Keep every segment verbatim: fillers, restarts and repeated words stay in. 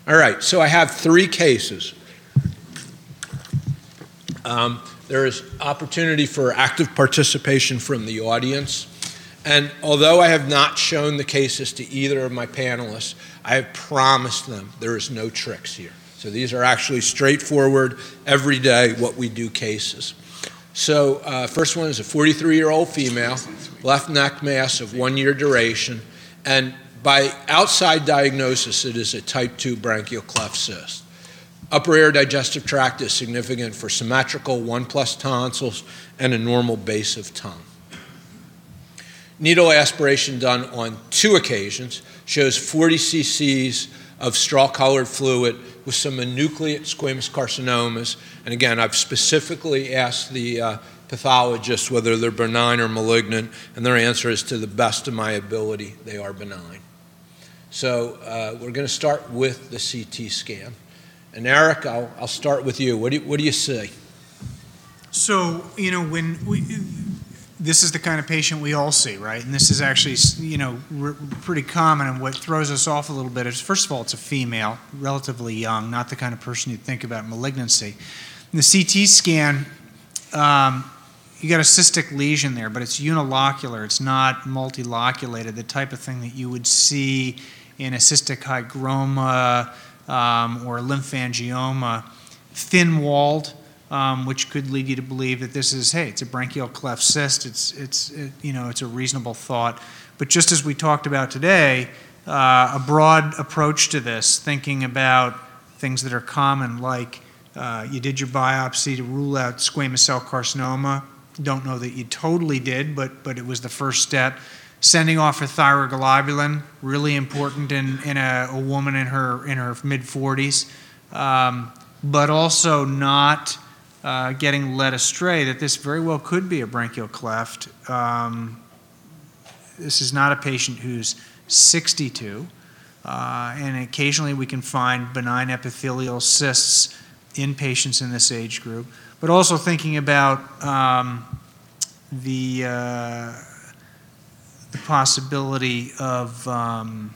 All right, so I have three cases. Um, there is opportunity for active participation from the audience. And although I have not shown the cases to either of my panelists, I have promised them there is no tricks here. So these are actually straightforward, everyday, what we do cases. So uh, first one is a forty-three-year-old female, left neck mass of one-year duration, and by outside diagnosis, it is a type two branchial cleft cyst. Upper air digestive tract is significant for symmetrical one-plus tonsils and a normal base of tongue. Needle aspiration done on two occasions shows forty c c's of straw-colored fluid with some enucleate squamous carcinomas. And again, I've specifically asked the uh, pathologists whether they're benign or malignant, and their answer is, to the best of my ability, they are benign. So uh, we're going to start with the C T scan. And Eric, I'll, I'll start with you. What do you, what do you see? So, you know, when we, this is the kind of patient we all see, right? And this is actually, you know, r pretty common. And what throws us off a little bit is, first of all, it's a female, relatively young, not the kind of person you'd think about malignancy. In the C T scan, um, you got a cystic lesion there, but it's unilocular. It's not multiloculated, the type of thing that you would see in a cystic hygroma um, or a lymphangioma, thin-walled, um, which could lead you to believe that this is, hey, it's a branchial cleft cyst. It's, it's, it, you know, it's a reasonable thought. But just as we talked about today, uh, a broad approach to this, thinking about things that are common, like uh, you did your biopsy to rule out squamous cell carcinoma. Don't know that you totally did, but, but it was the first step. Sending off for thyroglobulin, really important in, in a, a woman in her, in her mid forties, um, but also not uh, getting led astray that this very well could be a branchial cleft. Um, this is not a patient who's sixty-two, uh, and occasionally we can find benign epithelial cysts in patients in this age group, but also thinking about um, the uh, the possibility of, um,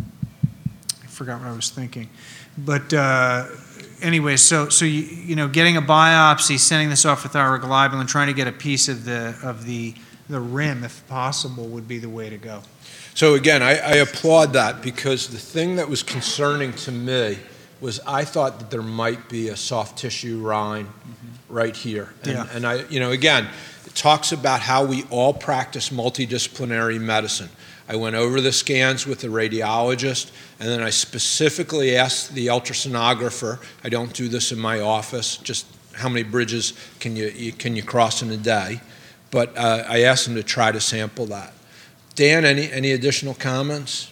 I forgot what I was thinking, but uh, anyway, so so you, you know, getting a biopsy, sending this off for thyroglobulin, trying to get a piece of the of the the rim, if possible, would be the way to go. So again, I, I applaud that, because the thing that was concerning to me was I thought that there might be a soft tissue rind mm-hmm. right here, and, yeah. and I, you know, again. Talks about how we all practice multidisciplinary medicine. I went over the scans with the radiologist, and then I specifically asked the ultrasonographer, I don't do this in my office, just how many bridges can you, can you cross in a day, but uh, I asked him to try to sample that. Dan, any, any additional comments?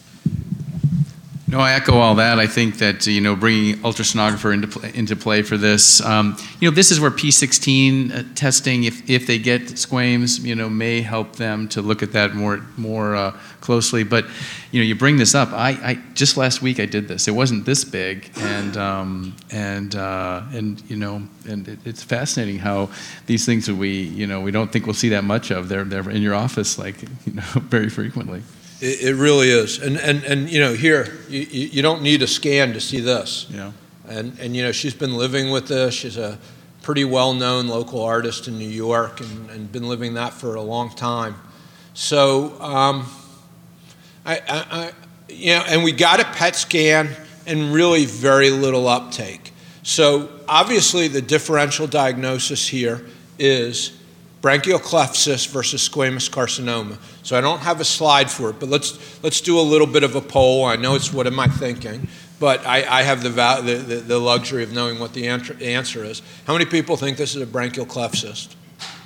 No, I echo all that. I think that, you know, bringing ultrasonographer into play, into play for this, um, you know, this is where P sixteen uh, testing, if, if they get squames, you know, may help them to look at that more more uh, closely. But, you know, you bring this up. I, I just last week I did this. It wasn't this big, and um, and uh, and you know, and it, it's fascinating how these things that we, you know, we don't think we'll see that much of. They're they're in your office, like, you know, very frequently. It really is, and and and you know, here you, you don't need a scan to see this. Yeah. And and you know, she's been living with this. She's a pretty well-known local artist in New York, and, and been living that for a long time. So, um, I, I, I, you know, and we got a P E T scan, and really very little uptake. So obviously, the differential diagnosis here is branchial cleft cyst versus squamous carcinoma. So I don't have a slide for it, but let's let's do a little bit of a poll. I know it's what am I thinking, but I, I have the, the, the, the luxury of knowing what the answer, answer is. How many people think this is a branchial cleft cyst?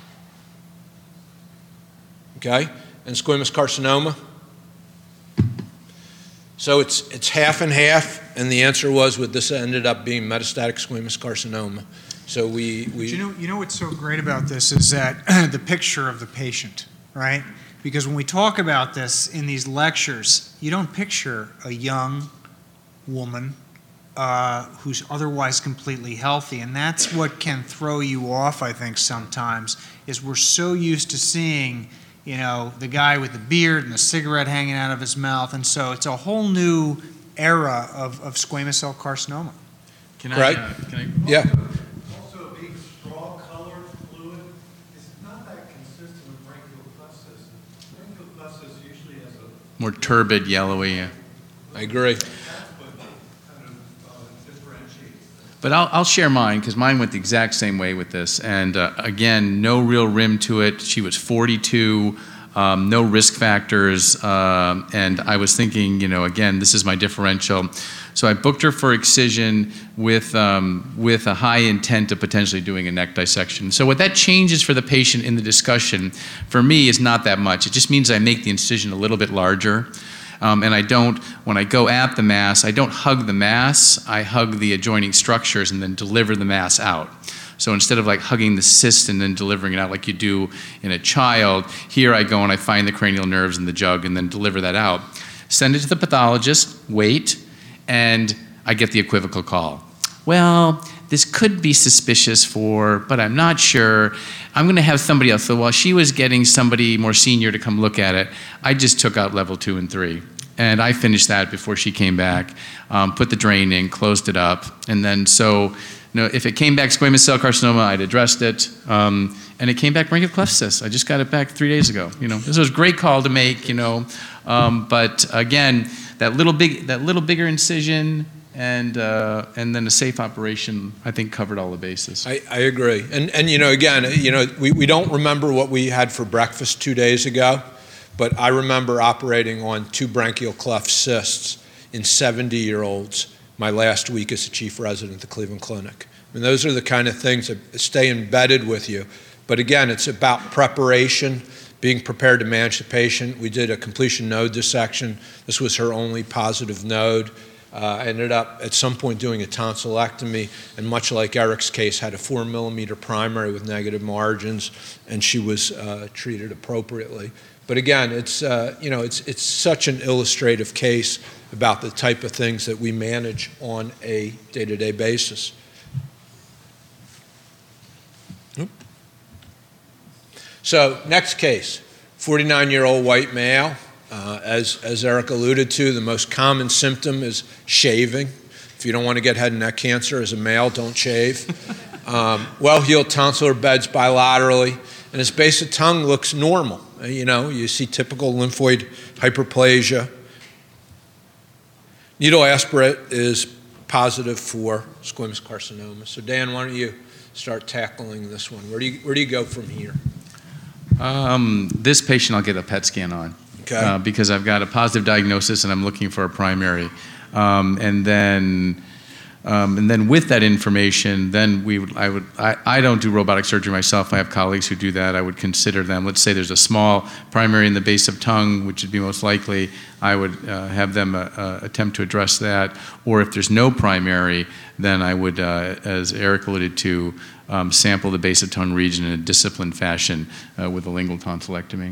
Okay, and squamous carcinoma? So it's, it's half and half, and the answer was, with this ended up being metastatic squamous carcinoma. So we, we you know, you know what's so great about this is that the picture of the patient, right? Because when we talk about this in these lectures, you don't picture a young woman uh, who's otherwise completely healthy, and that's what can throw you off, I think, sometimes, is we're so used to seeing, you know, the guy with the beard and the cigarette hanging out of his mouth, and so it's a whole new era of, of squamous cell carcinoma. Can Right. I, uh, can I? Yeah. Also, being straw-colored fluid is not that consistent with branchioplastis. Branchioplastis usually has a, More turbid, yellowy. uh, I agree. that's what kind of uh, differentiates them. But I'll, I'll share mine because mine went the exact same way with this. And uh, again, no real rim to it. She was forty-two, um, no risk factors. Um, and I was thinking, you know, again, this is my differential. So I booked her for excision with, um, with a high intent of potentially doing a neck dissection. So what that changes for the patient in the discussion, for me, is not that much. It just means I make the incision a little bit larger. Um, and I don't, when I go at the mass, I don't hug the mass, I hug the adjoining structures and then deliver the mass out. So instead of like hugging the cyst and then delivering it out like you do in a child, here I go and I find the cranial nerves in the jug and then deliver that out. Send it to the pathologist, wait, and I get the equivocal call. Well, this could be suspicious for, but I'm not sure. I'm going to have somebody else. So while she was getting somebody more senior to come look at it, I just took out level two and three. And I finished that before she came back, um, put the drain in, closed it up. And then so, you know, if it came back squamous cell carcinoma, I'd addressed it. Um, and it came back branchial cleft cyst. I just got it back three days ago. You know, this was a great call to make, you know. Um, but again, that little big, that little bigger incision, and uh, and then a safe operation, I think, covered all the bases. I, I agree. And, and, you know, again, you know, we, we don't remember what we had for breakfast two days ago, but I remember operating on two branchial cleft cysts in seventy-year-olds my last week as the chief resident at the Cleveland Clinic. I mean, those are the kind of things that stay embedded with you. But again, it's about preparation, being prepared to manage the patient. We did a completion node dissection. This was her only positive node. Uh, I ended up at some point doing a tonsillectomy, and much like Eric's case, had a four millimeter primary with negative margins, and she was uh, treated appropriately. But again, it's uh, you know it's it's such an illustrative case about the type of things that we manage on a day-to-day basis. Oop. So next case, forty-nine-year-old white male. Uh, as, as Eric alluded to, the most common symptom is shaving. If you don't want to get head and neck cancer as a male, don't shave. Um, well-healed tonsillar beds bilaterally, and his base of tongue looks normal. Uh, you know, you see typical lymphoid hyperplasia. Needle aspirate is positive for squamous carcinoma. So Dan, why don't you start tackling this one? Where do you, where do you go from here? Um, this patient I'll get a P E T scan on. Okay. Uh, because I've got a positive diagnosis and I'm looking for a primary. Um, and then um, and then with that information, then we would, I would, I, I don't do robotic surgery myself. I have colleagues who do that. I would consider them. Let's say there's a small primary in the base of tongue, which would be most likely. I would uh, have them uh, uh, attempt to address that. Or if there's no primary, then I would, uh, as Eric alluded to, um, sample the base of tongue region in a disciplined fashion uh, with a lingual tonsillectomy.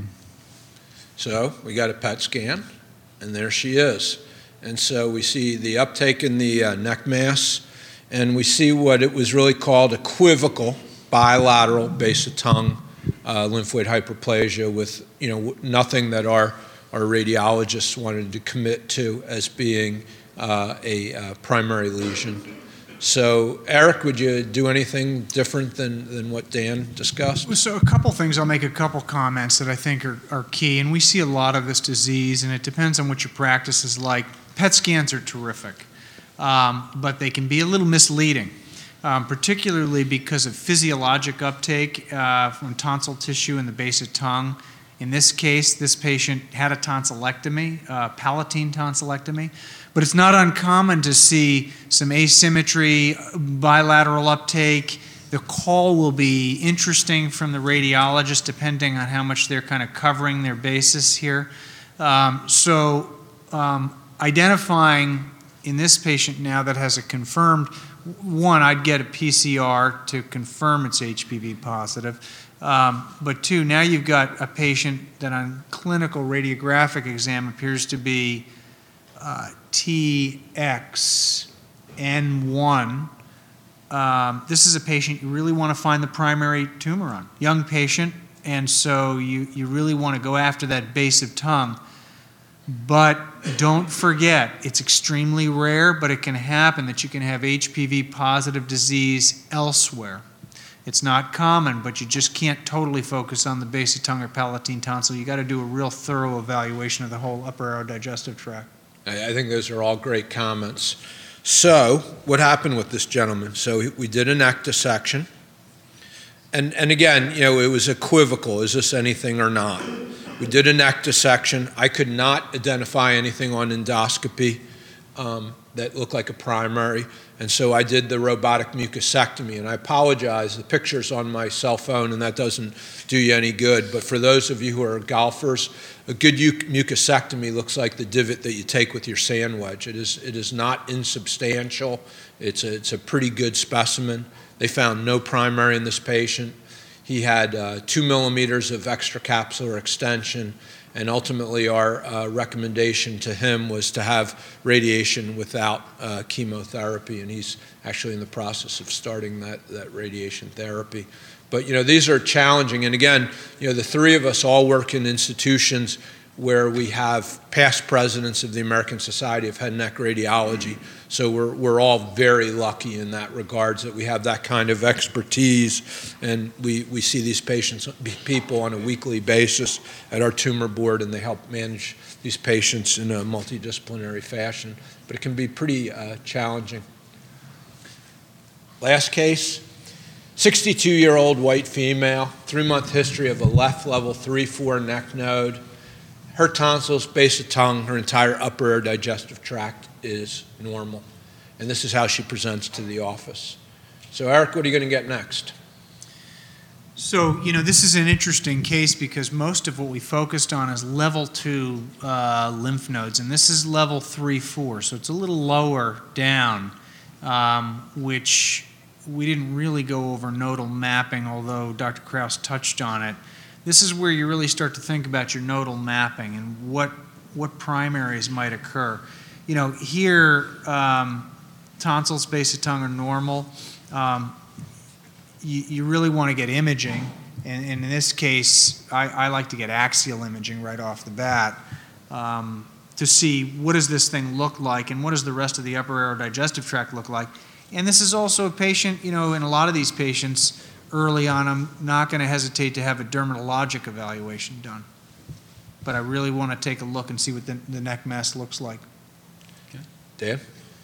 So we got a P E T scan, and there she is. And so we see the uptake in the uh, neck mass, and we see what it was really called equivocal bilateral base of tongue uh, lymphoid hyperplasia with, you know, nothing that our, our radiologists wanted to commit to as being uh, a uh, primary lesion. So, Eric, would you do anything different than, than what Dan discussed? So a couple things, I'll make a couple comments that I think are, are key, and we see a lot of this disease, and it depends on what your practice is like. P E T scans are terrific, um, but they can be a little misleading, um, particularly because of physiologic uptake uh, from tonsil tissue in the base of tongue. In this case, this patient had a tonsillectomy, uh, palatine tonsillectomy, but it's not uncommon to see some asymmetry, bilateral uptake. The call will be interesting from the radiologist depending on how much they're kind of covering their basis here. Um, so um, identifying in this patient now that has a confirmed, one, I'd get a P C R to confirm it's H P V positive. Um, but two, now you've got a patient that on clinical radiographic exam appears to be uh, T X N one. Um, this is a patient you really want to find the primary tumor on. Young patient, and so you, you really want to go after that base of tongue. But don't forget, it's extremely rare, but it can happen that you can have H P V positive disease elsewhere. It's not common, but you just can't totally focus on the base of tongue or palatine tonsil. You got to do a real thorough evaluation of the whole upper aerodigestive tract. I I think those are all great comments. So, what happened with this gentleman? So, he- we did a neck dissection. And, and again, you know, it was equivocal. Is this anything or not? We did a neck dissection. I could not identify anything on endoscopy um, that looked like a primary. And so I did the robotic mucosectomy. And I apologize, the picture's on my cell phone, and that doesn't do you any good. But for those of you who are golfers, a good mucosectomy looks like the divot that you take with your sand wedge. It is, it is not insubstantial. It's a, it's a pretty good specimen. They found no primary in this patient. He had uh, two millimeters of extracapsular extension, and ultimately our uh, recommendation to him was to have radiation without uh, chemotherapy, and he's actually in the process of starting that, that radiation therapy. But, you know, these are challenging, and again, you know, the three of us all work in institutions where we have past presidents of the American Society of Head and Neck Radiology. So we're, we're all very lucky in that regards that we have that kind of expertise, and we, we see these patients, people on a weekly basis at our tumor board, and they help manage these patients in a multidisciplinary fashion. But it can be pretty uh, challenging. Last case, sixty-two-year-old white female, three-month history of a left level three four neck node. Her tonsils, base of tongue, her entire upper digestive tract is normal. And this is how she presents to the office. So, Eric, what are you going to get next? So, you know, this is an interesting case because most of what we focused on is level two uh, lymph nodes, and this is level three four, so it's a little lower down, um, which we didn't really go over nodal mapping, although Doctor Kraus touched on it. This is where you really start to think about your nodal mapping and what what primaries might occur. You know, here, um, tonsils, base of tongue are normal. Um, you, you really want to get imaging, and, and in this case, I, I like to get axial imaging right off the bat um, to see what does this thing look like and what does the rest of the upper aerodigestive tract look like. And this is also a patient, you know, in a lot of these patients, early on, I'm not going to hesitate to have a dermatologic evaluation done. But I really want to take a look and see what the, the neck mass looks like. Okay. Dan?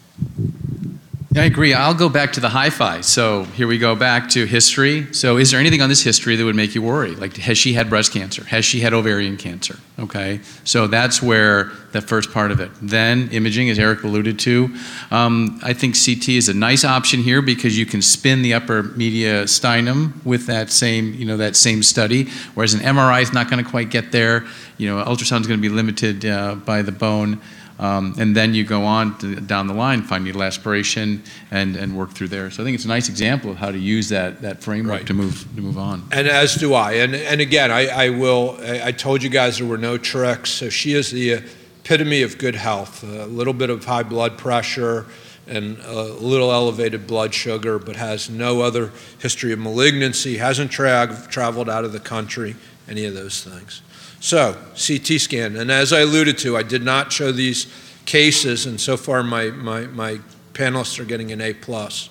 Yeah, I agree. I'll go back to the hi-fi. So here we go back to history. So is there anything on this history that would make you worry? Like, has she had breast cancer? Has she had ovarian cancer? Okay, so that's where the first part of it. Then imaging, as Eric alluded to. Um, I think C T is a nice option here because you can spin the upper mediastinum with that same, you know, that same study, whereas an M R I is not going to quite get there. You know, ultrasound is going to be limited uh, by the bone. Um, and then you go on to, down the line, find needle aspiration, and, and work through there. So I think it's a nice example of how to use that, that framework Right. to move to move on. And as do I. And, and again, I, I will, I, I told you guys there were no tricks. So she is the epitome of good health. A little bit of high blood pressure and a little elevated blood sugar, but has no other history of malignancy, hasn't tra- traveled out of the country, any of those things. So, C T scan, and as I alluded to, I did not show these cases, and so far my, my, my panelists are getting an A plus.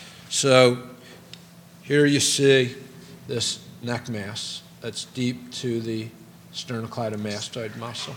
So, here you see this neck mass that's deep to the sternocleidomastoid muscle.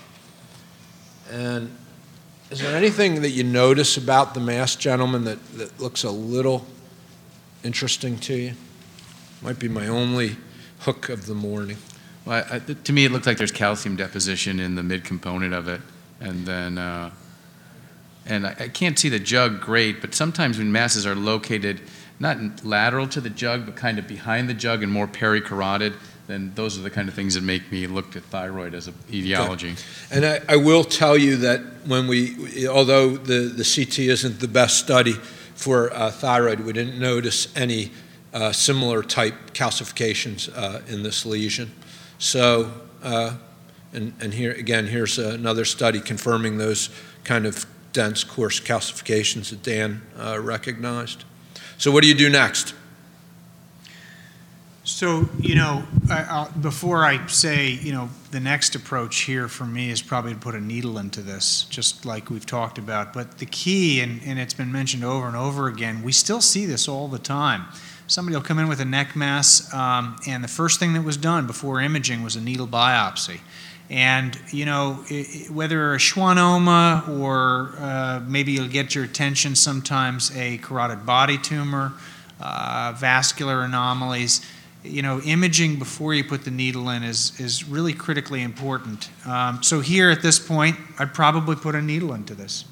And is there anything that you notice about the mass, gentlemen, that, that looks a little interesting to you? Might be my only hook of the morning. Well, I, to me, it looked like there's calcium deposition in the mid component of it, and then, uh, and I, I can't see the jug great, but sometimes when masses are located not lateral to the jug, but kind of behind the jug and more pericarotid, then those are the kind of things that make me look at thyroid as an etiology. Okay. And I, I will tell you that when we, although the, the C T isn't the best study for uh, thyroid, we didn't notice any uh, similar type calcifications uh, in this lesion. So, uh, and, and here again, here's another study confirming those kind of dense, coarse calcifications that Dan uh, recognized. So what do you do next? So, you know, I, I'll, before I say, you know, the next approach here for me is probably to put a needle into this, just like we've talked about. But the key, and, and it's been mentioned over and over again, we still see this all the time. Somebody will come in with a neck mass, um, and the first thing that was done before imaging was a needle biopsy. And, you know, it, whether a schwannoma or uh, maybe you'll get your attention sometimes a carotid body tumor, uh, vascular anomalies, you know, imaging before you put the needle in is, is really critically important. Um, so here at this point, I'd probably put a needle into this.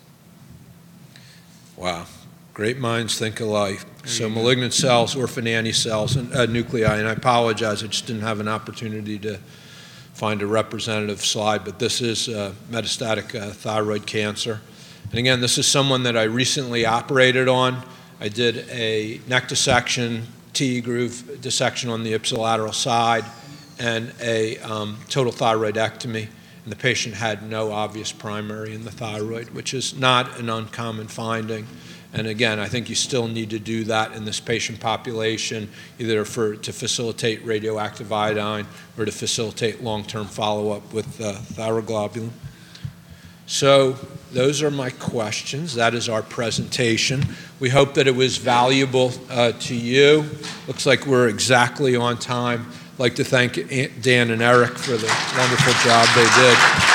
Wow. Great minds think alike. So malignant cells, orphan Annie cells, and uh, nuclei, and I apologize, I just didn't have an opportunity to find a representative slide, but this is uh, metastatic uh, thyroid cancer. And again, this is someone that I recently operated on. I did a neck dissection, T groove dissection on the ipsilateral side, and a um, total thyroidectomy. And the patient had no obvious primary in the thyroid, which is not an uncommon finding. And again, I think you still need to do that in this patient population, either for to facilitate radioactive iodine or to facilitate long-term follow-up with uh, thyroglobulin. So those are my questions. That is our presentation. We hope that it was valuable uh, to you. Looks like we're exactly on time. I'd like to thank Dan and Eric for the wonderful job they did.